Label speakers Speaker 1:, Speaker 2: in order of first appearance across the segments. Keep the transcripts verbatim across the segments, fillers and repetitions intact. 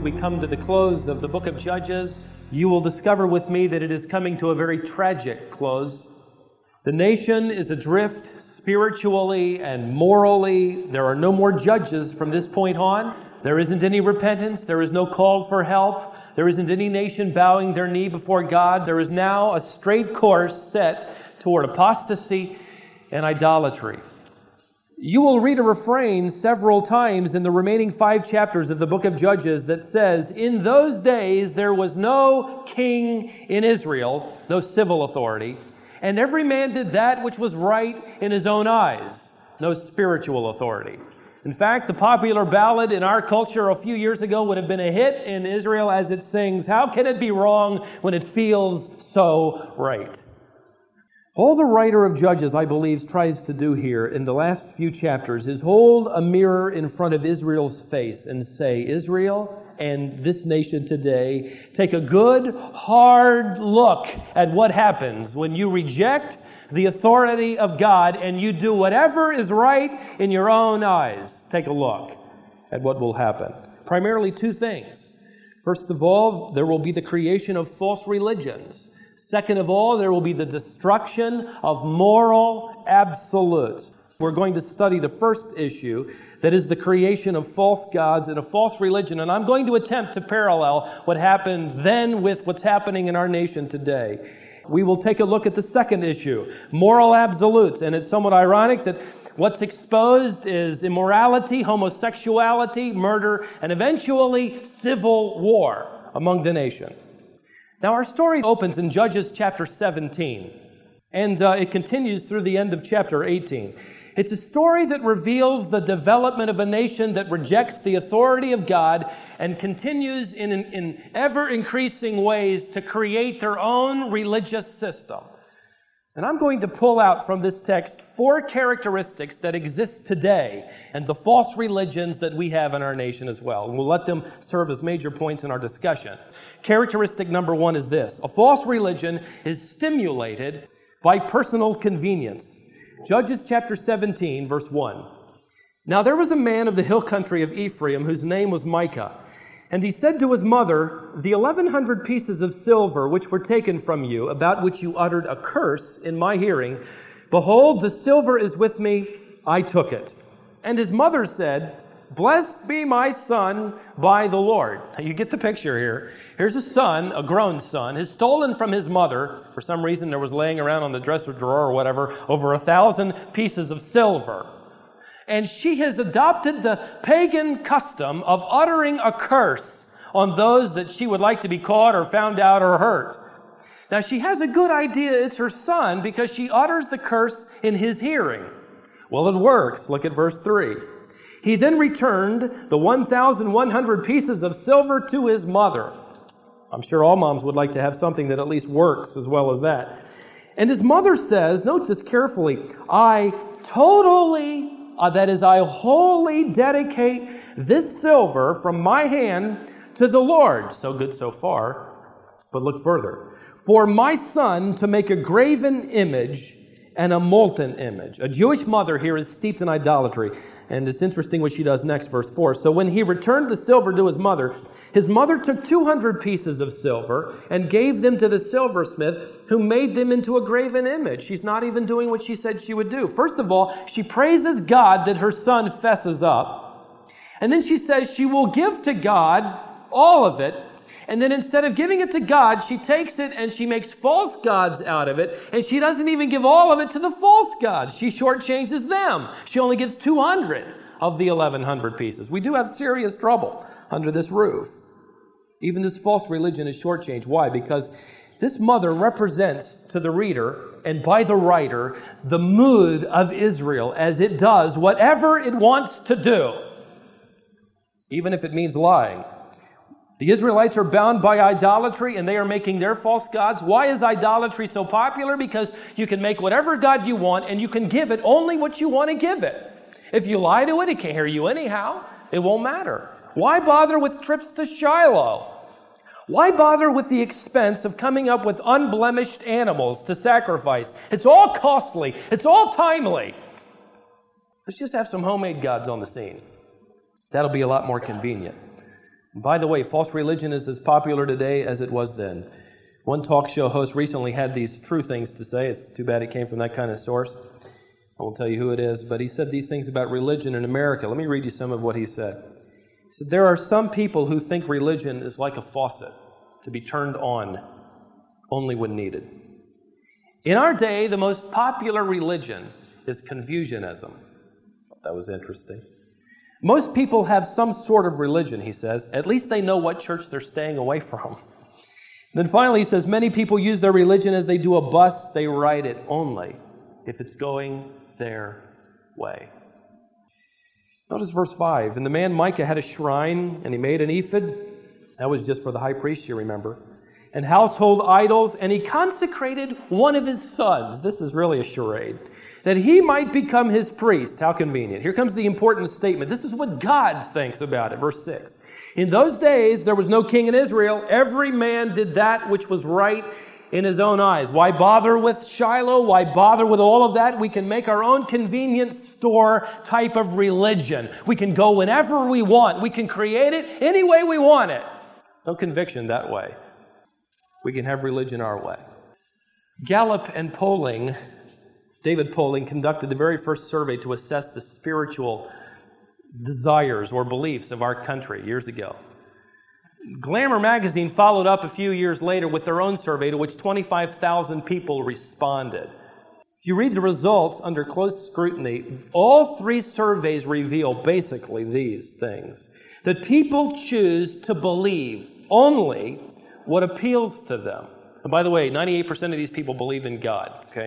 Speaker 1: we come to the close of the book of Judges, you will discover with me that it is coming to a very tragic close. The nation is adrift spiritually and morally. There are no more judges from this point on. There isn't any repentance. There is no call for help. There isn't any nation bowing their knee before God. There is now a straight course set toward apostasy and idolatry. You will read a refrain several times in the remaining five chapters of the book of Judges that says, "In those days there was no king in Israel," no civil authority, "and every man did that which was right in his own eyes," no spiritual authority. In fact, the popular ballad in our culture a few years ago would have been a hit in Israel as it sings, "How can it be wrong when it feels so right?" All the writer of Judges, I believe, tries to do here in the last few chapters is hold a mirror in front of Israel's face and say, Israel and this nation today, take a good, hard look at what happens when you reject the authority of God and you do whatever is right in your own eyes. Take a look at what will happen. Primarily two things. First of all, there will be the creation of false religions. Second of all, there will be the destruction of moral absolutes. We're going to study the first issue, that is the creation of false gods and a false religion. And I'm going to attempt to parallel what happened then with what's happening in our nation today. We will take a look at the second issue, moral absolutes. And it's somewhat ironic that what's exposed is immorality, homosexuality, murder, and eventually civil war among the nation. Now, our story opens in Judges chapter seventeen, and uh, it continues through the end of chapter eighteen. It's a story that reveals the development of a nation that rejects the authority of God and continues in, in ever-increasing ways to create their own religious system. And I'm going to pull out from this text four characteristics that exist today and the false religions that we have in our nation as well. And we'll let them serve as major points in our discussion. Characteristic number one is this. A false religion is stimulated by personal convenience. Judges chapter seventeen, verse one. Now there was a man of the hill country of Ephraim whose name was Micah. And he said to his mother, "The eleven hundred pieces of silver which were taken from you, about which you uttered a curse in my hearing, behold, the silver is with me, I took it." And his mother said, "Blessed be my son by the Lord." Now you get the picture here. Here's a son, a grown son, has stolen from his mother. For some reason there was laying around on the dresser drawer or whatever, over a thousand pieces of silver. And she has adopted the pagan custom of uttering a curse on those that she would like to be caught or found out or hurt. Now she has a good idea it's her son because she utters the curse in his hearing. Well, it works. Look at verse three. He then returned the one thousand one hundred pieces of silver to his mother. I'm sure all moms would like to have something that at least works as well as that. And his mother says, note this carefully, I totally, uh, that is, I wholly dedicate this silver from my hand to the Lord. So good so far. But look further. For my son to make a graven image and a molten image. A Jewish mother here is steeped in idolatry. And it's interesting what she does next, verse four. So when he returned the silver to his mother, his mother took two hundred pieces of silver and gave them to the silversmith who made them into a graven image. She's not even doing what she said she would do. First of all, she praises God that her son fesses up. And then she says she will give to God all of it. And then instead of giving it to God, she takes it and she makes false gods out of it. And she doesn't even give all of it to the false gods. She shortchanges them. She only gives two hundred of the eleven hundred pieces. We do have serious trouble under this roof. Even this false religion is shortchanged. Why? Because this mother represents to the reader and by the writer the mood of Israel as it does whatever it wants to do, even if it means lying. The Israelites are bound by idolatry and they are making their false gods. Why is idolatry so popular? Because you can make whatever god you want and you can give it only what you want to give it. If you lie to it, it can't hear you anyhow. It won't matter. Why bother with trips to Shiloh? Why bother with the expense of coming up with unblemished animals to sacrifice? It's all costly. It's all timely. Let's just have some homemade gods on the scene. That'll be a lot more convenient. By the way, false religion is as popular today as it was then. One talk show host recently had these true things to say. It's too bad it came from that kind of source. I won't tell you who it is, but he said these things about religion in America. Let me read you some of what he said. He said, there are some people who think religion is like a faucet to be turned on only when needed. In our day, the most popular religion is Confucianism. That was interesting. Most people have some sort of religion, he says. At least they know what church they're staying away from. Then finally, he says, many people use their religion as they do a bus. They ride it only if it's going their way. Notice verse five. And the man Micah had a shrine, and he made an ephod. That was just for the high priest, you remember. And household idols, and he consecrated one of his sons. This is really a charade. That he might become his priest. How convenient. Here comes the important statement. This is what God thinks about it. Verse six. In those days, there was no king in Israel. Every man did that which was right in his own eyes. Why bother with Shiloh? Why bother with all of that? We can make our own convenience store type of religion. We can go whenever we want. We can create it any way we want it. No conviction that way. We can have religion our way. Gallup and Polling, David Polling, conducted the very first survey to assess the spiritual desires or beliefs of our country years ago. Glamour magazine followed up a few years later with their own survey to which twenty-five thousand people responded. If you read the results under close scrutiny, all three surveys reveal basically these things. That people choose to believe only what appeals to them. And by the way, ninety-eight percent of these people believe in God, okay?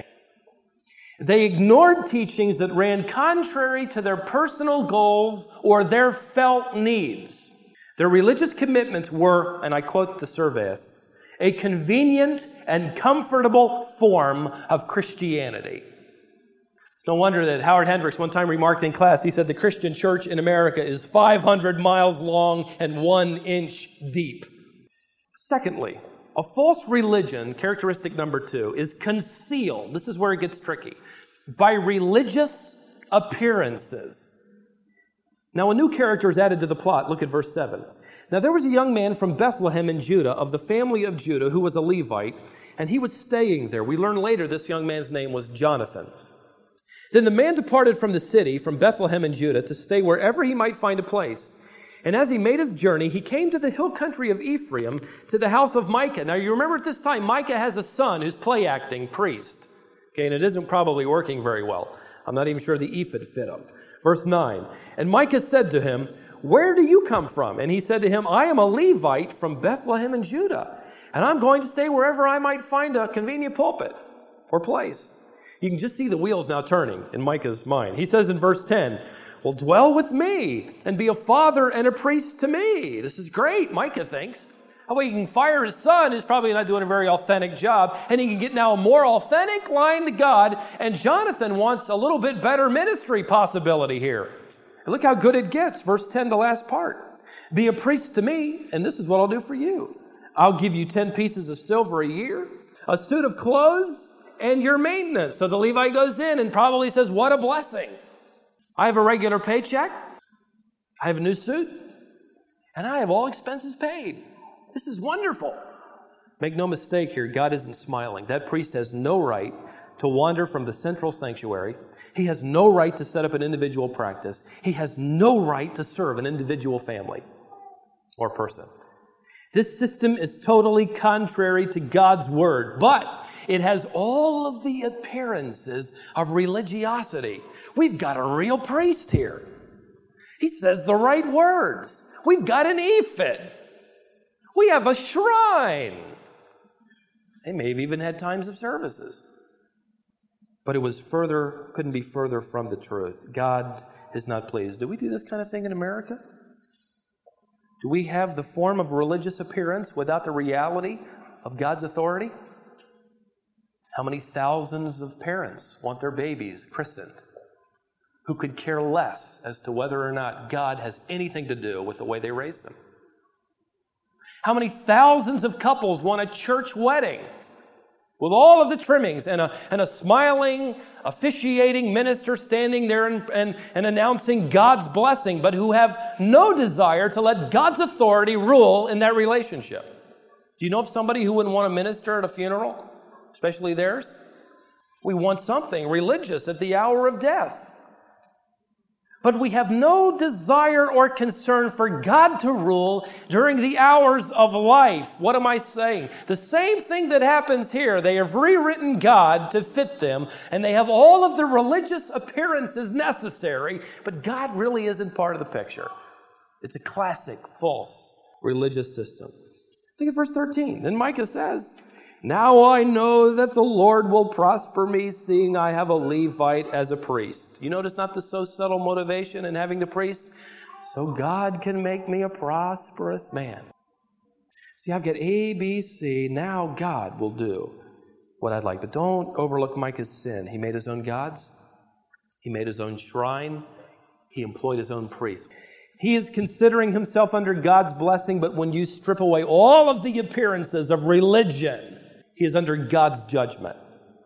Speaker 1: They ignored teachings that ran contrary to their personal goals or their felt needs. Their religious commitments were, and I quote the surveyists, a convenient and comfortable form of Christianity. It's no wonder that Howard Hendricks one time remarked in class, he said, the Christian church in America is five hundred miles long and one inch deep. Secondly, a false religion, characteristic number two, is concealed. This is where it gets tricky. By religious appearances. Now, a new character is added to the plot. Look at verse seven. Now, there was a young man from Bethlehem in Judah, of the family of Judah, who was a Levite, and he was staying there. We learn later this young man's name was Jonathan. Then the man departed from the city, from Bethlehem in Judah, to stay wherever he might find a place. And as he made his journey, he came to the hill country of Ephraim, to the house of Micah. Now, you remember at this time, Micah has a son who's play-acting priest. Okay, and it isn't probably working very well. I'm not even sure the ephod fit him. Verse nine, and Micah said to him, where do you come from? And he said to him, I am a Levite from Bethlehem in Judah, and I'm going to stay wherever I might find a convenient pulpit or place. You can just see the wheels now turning in Micah's mind. He says in verse ten, well, dwell with me and be a father and a priest to me. This is great, Micah thinks. How about he can fire his son, who's probably not doing a very authentic job, and he can get now a more authentic line to God, and Jonathan wants a little bit better ministry possibility here. And look how good it gets, verse ten, the last part. Be a priest to me, and this is what I'll do for you. I'll give you ten pieces of silver a year, a suit of clothes, and your maintenance. So the Levite goes in and probably says, what a blessing. I have a regular paycheck, I have a new suit, and I have all expenses paid. This is wonderful. Make no mistake here, God isn't smiling. That priest has no right to wander from the central sanctuary. He has no right to set up an individual practice. He has no right to serve an individual family or person. This system is totally contrary to God's word, but it has all of the appearances of religiosity. We've got a real priest here. He says the right words. We've got an ephod. We have a shrine. They may have even had times of services. But it was further, couldn't be further from the truth. God is not pleased. Do we do this kind of thing in America? Do we have the form of religious appearance without the reality of God's authority? How many thousands of parents want their babies christened who could care less as to whether or not God has anything to do with the way they raise them? How many thousands of couples want a church wedding with all of the trimmings, and a, and a smiling, officiating minister standing there and, and, and announcing God's blessing, but who have no desire to let God's authority rule in that relationship. Do you know of somebody who wouldn't want to minister at a funeral, especially theirs? We want something religious at the hour of death. But we have no desire or concern for God to rule during the hours of life. What am I saying? The same thing that happens here. They have rewritten God to fit them, and they have all of the religious appearances necessary, but God really isn't part of the picture. It's a classic false religious system. Look at verse thirteen. Then Micah says, "Now I know that the Lord will prosper me, seeing I have a Levite as a priest." You notice not the so subtle motivation in having the priest? So God can make me a prosperous man. See, I've got A, B, C. Now God will do what I'd like. But don't overlook Micah's sin. He made his own gods. He made his own shrine. He employed his own priest. He is considering himself under God's blessing, but when you strip away all of the appearances of religion, he is under God's judgment.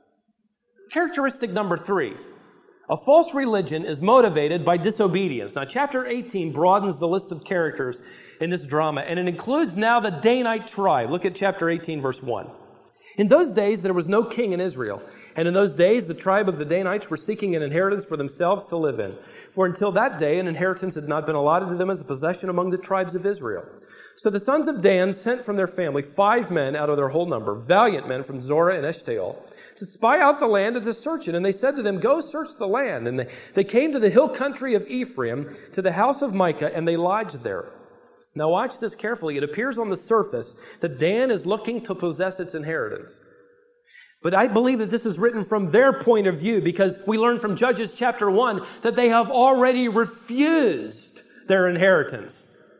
Speaker 1: Characteristic number three. A false religion is motivated by disobedience. Now, chapter eighteen broadens the list of characters in this drama, and it includes now the Danite tribe. Look at chapter eighteen, verse one. In those days, there was no king in Israel. And in those days, the tribe of the Danites were seeking an inheritance for themselves to live in. For until that day, an inheritance had not been allotted to them as a possession among the tribes of Israel. So the sons of Dan sent from their family five men out of their whole number, valiant men from Zorah and Eshtaol, to spy out the land and to search it. And they said to them, "Go search the land." And they, they came to the hill country of Ephraim, to the house of Micah, and they lodged there. Now watch this carefully. It appears on the surface that Dan is looking to possess its inheritance. But I believe that this is written from their point of view, because we learn from Judges chapter one that they have already refused their inheritance.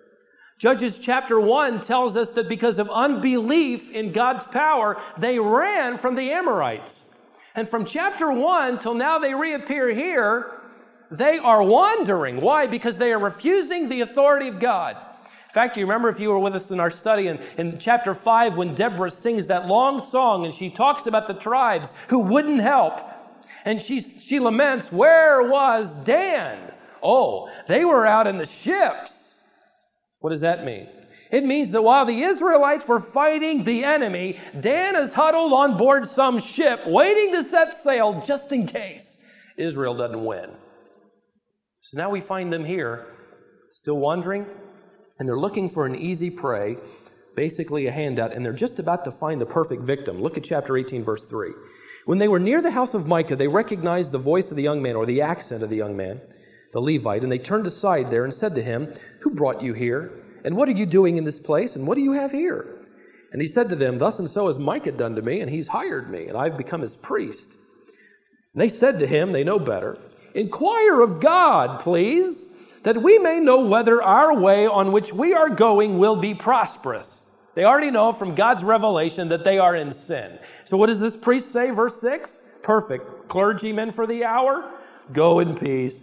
Speaker 1: Judges chapter one tells us that because of unbelief in God's power, they ran from the Amorites. And from chapter one till now they reappear here, they are wandering. Why? Because they are refusing the authority of God. In fact, you remember, if you were with us in our study in, in chapter five, when Deborah sings that long song and she talks about the tribes who wouldn't help. And she, she laments, "Where was Dan?" Oh, they were out in the ships. What does that mean? It means that while the Israelites were fighting the enemy, Dan is huddled on board some ship waiting to set sail just in case Israel doesn't win. So now we find them here, still wandering. And they're looking for an easy prey, basically a handout, and they're just about to find the perfect victim. Look at chapter eighteen, verse three. When they were near the house of Micah, they recognized the voice of the young man, or the accent of the young man, the Levite, and they turned aside there and said to him, "Who brought you here? And what are you doing in this place? And what do you have here?" And he said to them, "Thus and so has Micah done to me, and he's hired me, and I've become his priest." And they said to him, they know better, "Inquire of God, please, that we may know whether our way on which we are going will be prosperous." They already know from God's revelation that they are in sin. So what does this priest say, verse six? Perfect. Clergymen for the hour, go in peace.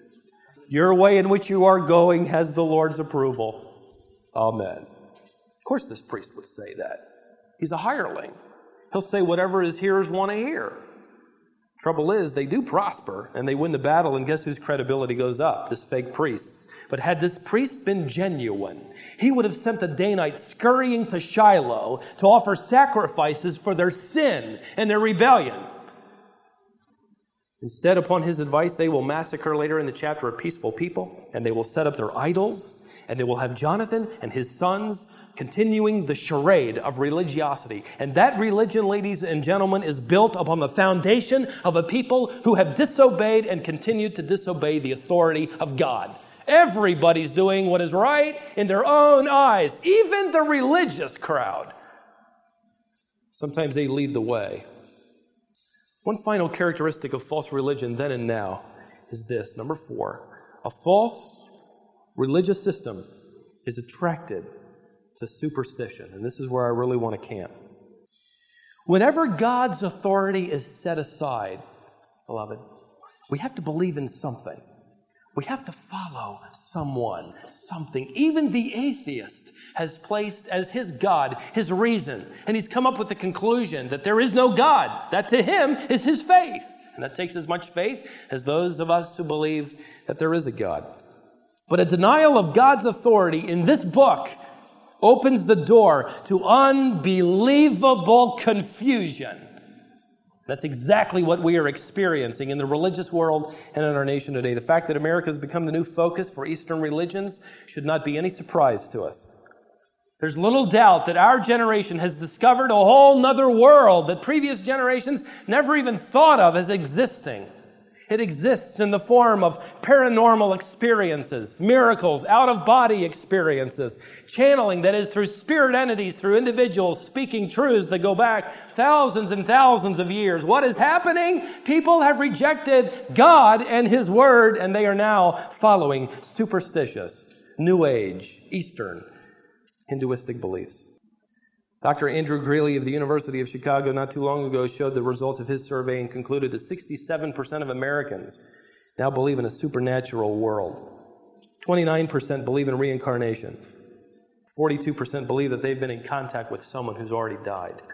Speaker 1: Your way in which you are going has the Lord's approval. Amen. Of course this priest would say that. He's a hireling. He'll say whatever his hearers want to hear. Trouble is, they do prosper, and they win the battle, and guess whose credibility goes up? This fake priest's. But had this priest been genuine, he would have sent the Danites scurrying to Shiloh to offer sacrifices for their sin and their rebellion. Instead, upon his advice, they will massacre later in the chapter a peaceful people, and they will set up their idols, and they will have Jonathan and his sons continuing the charade of religiosity. And that religion, ladies and gentlemen, is built upon the foundation of a people who have disobeyed and continued to disobey the authority of God. Everybody's doing what is right in their own eyes, even the religious crowd. Sometimes they lead the way. One final characteristic of false religion then and now is this, number four. A false religious system is attracted to superstition. And this is where I really want to camp. Whenever God's authority is set aside, beloved, we have to believe in something. We have to follow someone, something. Even the atheist has placed as his God, his reason. And he's come up with the conclusion that there is no God. That to him is his faith. And that takes as much faith as those of us who believe that there is a God. But a denial of God's authority in this book opens the door to unbelievable confusion. That's exactly what we are experiencing in the religious world and in our nation today. The fact that America has become the new focus for Eastern religions should not be any surprise to us. There's little doubt that our generation has discovered a whole nother world that previous generations never even thought of as existing. It exists in the form of paranormal experiences, miracles, out-of-body experiences, channeling, that is, through spirit entities, through individuals speaking truths that go back thousands and thousands of years. What is happening? People have rejected God and His Word, and they are now following superstitious, New Age, Eastern, Hinduistic beliefs. Doctor Andrew Greeley of the University of Chicago not too long ago showed the results of his survey and concluded that sixty-seven percent of Americans now believe in a supernatural world. twenty-nine percent believe in reincarnation. forty-two percent believe that they've been in contact with someone who's already died.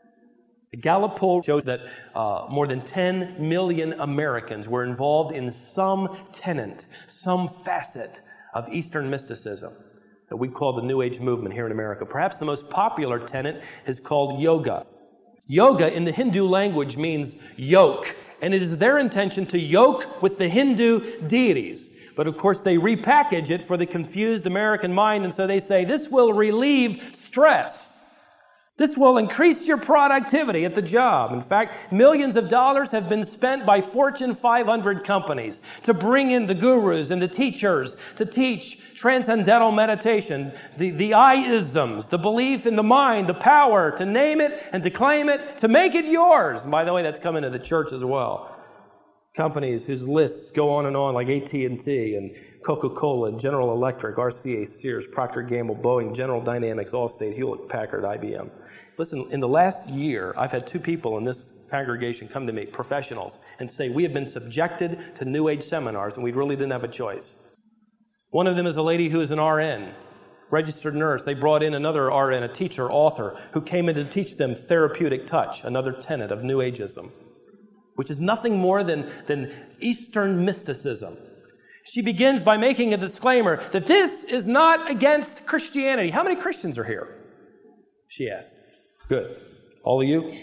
Speaker 1: The Gallup poll showed that uh, more than ten million Americans were involved in some tenet, some facet of Eastern mysticism that we call the New Age movement here in America. Perhaps the most popular tenet is called yoga. Yoga in the Hindu language means yoke, and it is their intention to yoke with the Hindu deities. But of course they repackage it for the confused American mind, and so they say this will relieve stress. This will increase your productivity at the job. In fact, millions of dollars have been spent by Fortune five hundred companies to bring in the gurus and the teachers to teach transcendental meditation, the, the I-isms, the belief in the mind, the power to name it and to claim it, to make it yours. And by the way, that's coming to the church as well. Companies whose lists go on and on, like A T and T and Coca-Cola and General Electric, R C A, Sears, Procter and Gamble, Boeing, General Dynamics, Allstate, Hewlett-Packard, I B M. Listen, in the last year, I've had two people in this congregation come to me, professionals, and say, we have been subjected to New Age seminars and we really didn't have a choice. One of them is a lady who is an R N, registered nurse. They brought in another R N, a teacher, author, who came in to teach them therapeutic touch, another tenet of New Ageism, which is nothing more than, than Eastern mysticism. She begins by making a disclaimer that this is not against Christianity. How many Christians are here? She asked. Good. All of you?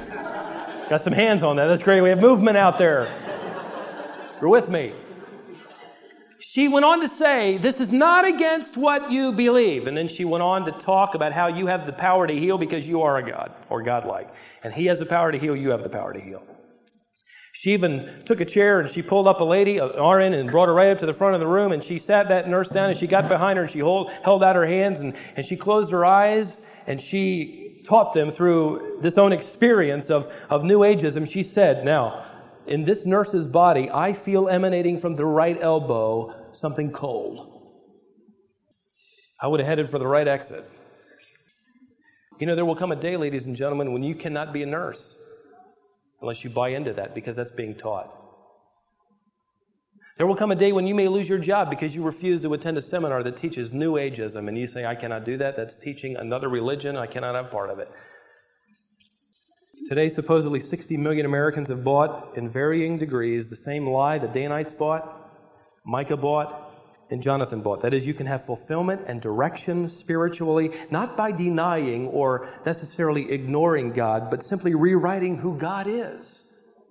Speaker 1: Got some hands on that. That's great. We have movement out there. You're with me. She went on to say, this is not against what you believe. And then she went on to talk about how you have the power to heal because you are a God, or godlike. And He has the power to heal, you have the power to heal. She even took a chair and she pulled up a lady, an R N, and brought her right up to the front of the room. And she sat that nurse down and she got behind her and she hold, held out her hands and, and she closed her eyes and she taught them through this own experience of, of New Ageism. She said, now, in this nurse's body, I feel emanating from the right elbow something cold. I would have headed for the right exit. You know, there will come a day, ladies and gentlemen, when you cannot be a nurse unless you buy into that, because that's being taught. There will come a day when you may lose your job because you refuse to attend a seminar that teaches New Ageism, and you say, I cannot do that. That's teaching another religion. I cannot have part of it. Today, supposedly sixty million Americans have bought, in varying degrees, the same lie that Danites bought, Micah bought, and Jonathan bought. That is, you can have fulfillment and direction spiritually, not by denying or necessarily ignoring God, but simply rewriting who God is.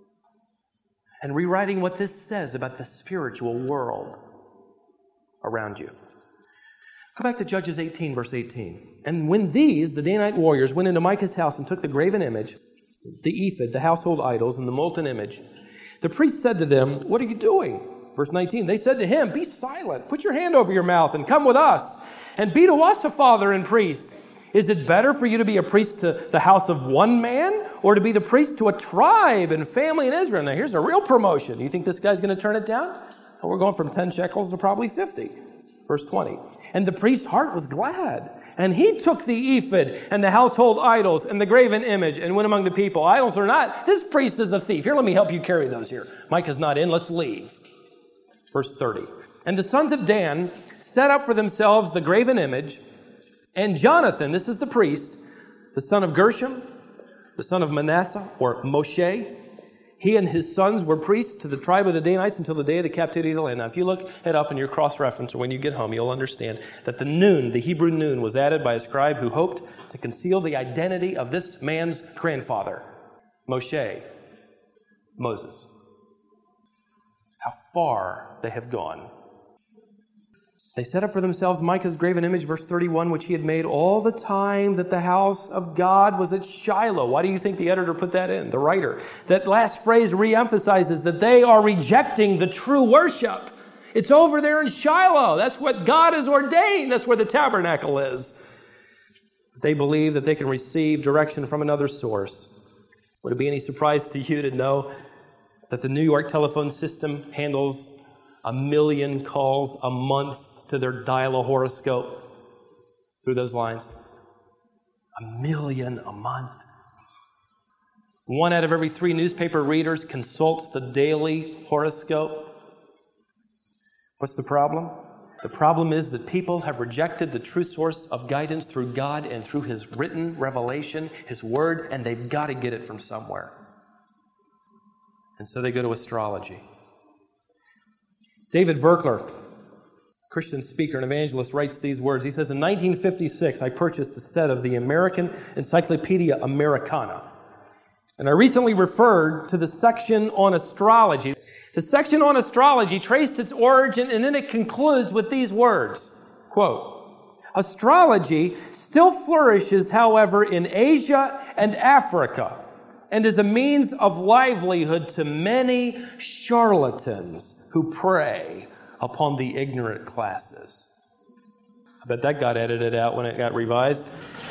Speaker 1: And rewriting what this says about the spiritual world around you. Go back to Judges eighteen, verse eighteen. And when these, the Danite warriors, went into Micah's house and took the graven image, the ephod, the household idols, and the molten image, the priest said to them, what are you doing? Verse nineteen, they said to him, be silent, put your hand over your mouth and come with us, and be to us a father and priest. Is it better for you to be a priest to the house of one man, or to be the priest to a tribe and family in Israel? Now here's a real promotion. You think this guy's going to turn it down? Well, we're going from ten shekels to probably fifty. Verse twenty. And the priest's heart was glad. And he took the ephod and the household idols and the graven image and went among the people. Idols or not, this priest is a thief. Here, let me help you carry those here. Micah's not in. Let's leave. Verse thirty. And the sons of Dan set up for themselves the graven image And Jonathan, this is the priest, the son of Gershom, the son of Manasseh, or Moshe, he and his sons were priests to the tribe of the Danites until the day of the captivity of the land. Now, if you look it up in your cross-reference, or when you get home, you'll understand that the noon, the Hebrew noon, was added by a scribe who hoped to conceal the identity of this man's grandfather, Moshe, Moses. How far they have gone. They set up for themselves Micah's graven image, verse thirty-one, which he had made all the time that the house of God was at Shiloh. Why do you think the editor put that in, the writer? That last phrase reemphasizes that they are rejecting the true worship. It's over there in Shiloh. That's what God has ordained. That's where the tabernacle is. They believe that they can receive direction from another source. Would it be any surprise to you to know that the New York telephone system handles a million calls a month to their dial-a-horoscope through those lines? A million a month. One out of every three newspaper readers consults the daily horoscope. What's the problem? The problem is that people have rejected the true source of guidance through God and through His written revelation, His Word, and they've got to get it from somewhere. And so they go to astrology. David Verkler, Christian speaker and evangelist, writes these words. He says, in nineteen fifty-six, I purchased a set of the American Encyclopedia Americana. And I recently referred to the section on astrology. The section on astrology traced its origin, and then it concludes with these words, quote, astrology still flourishes, however, in Asia and Africa, and is a means of livelihood to many charlatans who prey upon the ignorant classes. I bet that got edited out when it got revised.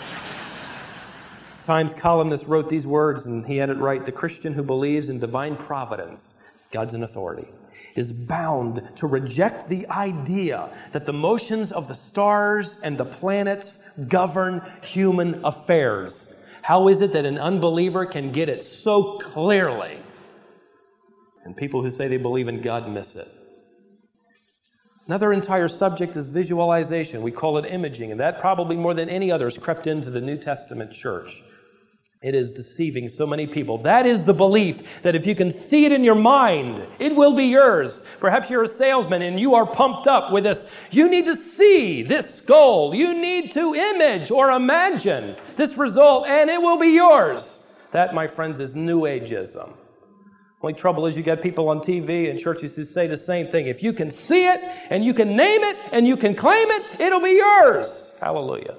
Speaker 1: Times columnist wrote these words, and he had it right. The Christian who believes in divine providence, God's an authority, is bound to reject the idea that the motions of the stars and the planets govern human affairs. How is it that an unbeliever can get it so clearly, and people who say they believe in God miss it? Another entire subject is visualization. We call it imaging, and that probably more than any other has crept into the New Testament church. It is deceiving so many people. That is the belief that if you can see it in your mind, it will be yours. Perhaps you're a salesman and you are pumped up with this. You need to see this goal. You need to image or imagine this result, and it will be yours. That, my friends, is New Ageism. Only trouble is you got people on T V and churches who say the same thing. If you can see it and you can name it and you can claim it, it'll be yours. Hallelujah.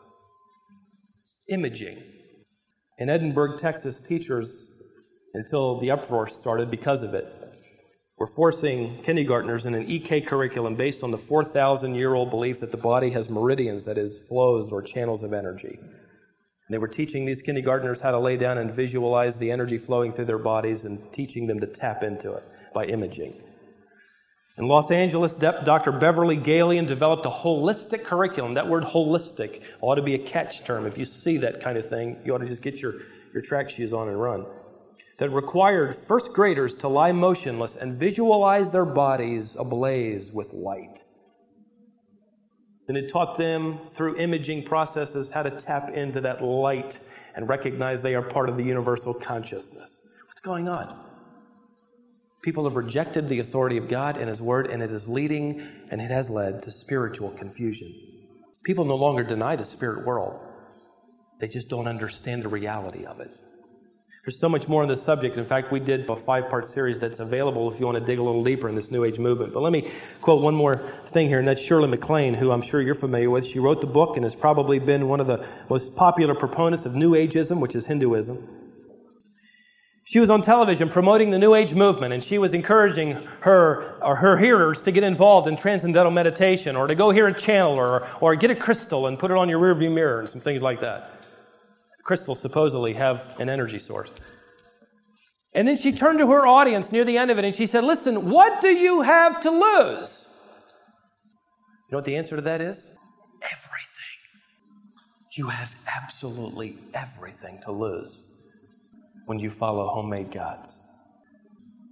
Speaker 1: Imaging. In Edinburgh, Texas, teachers, until the uproar started because of it, were forcing kindergartners in an E K curriculum based on the four thousand year old belief that the body has meridians, that is, flows or channels of energy. And they were teaching these kindergartners how to lay down and visualize the energy flowing through their bodies and teaching them to tap into it by imaging. In Los Angeles, Doctor Beverly Galian developed a holistic curriculum. That word holistic ought to be a catch term. If you see that kind of thing, you ought to just get your, your track shoes on and run. That required first graders to lie motionless and visualize their bodies ablaze with light. And it taught them, through imaging processes, how to tap into that light and recognize they are part of the universal consciousness. What's going on? People have rejected the authority of God and His Word, and it is leading, and it has led to spiritual confusion. People no longer deny the spirit world. They just don't understand the reality of it. There's so much more on this subject. In fact, we did a five-part series that's available if you want to dig a little deeper in this New Age movement. But let me quote one more thing here, and that's Shirley MacLaine, who I'm sure you're familiar with. She wrote the book and has probably been one of the most popular proponents of New Ageism, which is Hinduism. She was on television promoting the New Age movement, and she was encouraging her or her hearers to get involved in transcendental meditation, or to go hear a channel, or, or get a crystal and put it on your rearview mirror and some things like that. Crystals supposedly have an energy source. And then she turned to her audience near the end of it and she said, listen, what do you have to lose? You know what the answer to that is? Everything. You have absolutely everything to lose when you follow homemade gods.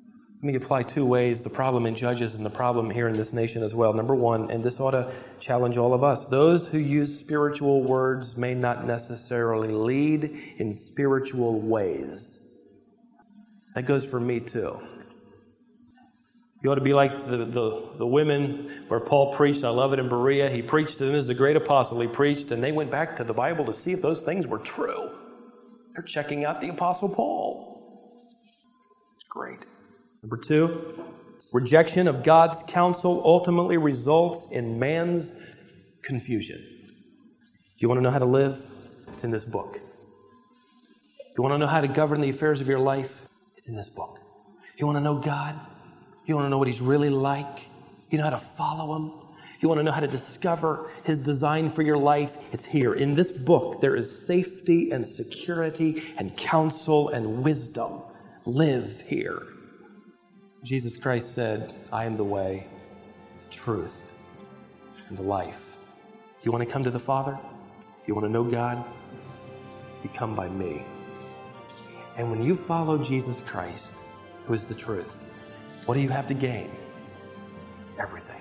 Speaker 1: Let me apply two ways, the problem in Judges and the problem here in this nation as well. Number one, and this ought to challenge all of us, those who use spiritual words may not necessarily lead in spiritual ways. That goes for me too. You ought to be like the, the, the women where Paul preached. I love it in Berea. He preached to them as the great apostle. He preached, and they went back to the Bible to see if those things were true. They're checking out the Apostle Paul. It's great. Number two, rejection of God's counsel ultimately results in man's confusion. You want to know how to live? It's in this book. You want to know how to govern the affairs of your life? It's in this book. You want to know God? You want to know what He's really like? You know how to follow Him? You want to know how to discover His design for your life? It's here. In this book, there is safety and security and counsel and wisdom. Live here. Jesus Christ said, I am the way, the truth, and the life. You want to come to the Father? You want to know God? You come by me. And when you follow Jesus Christ, who is the truth, what do you have to gain? Everything.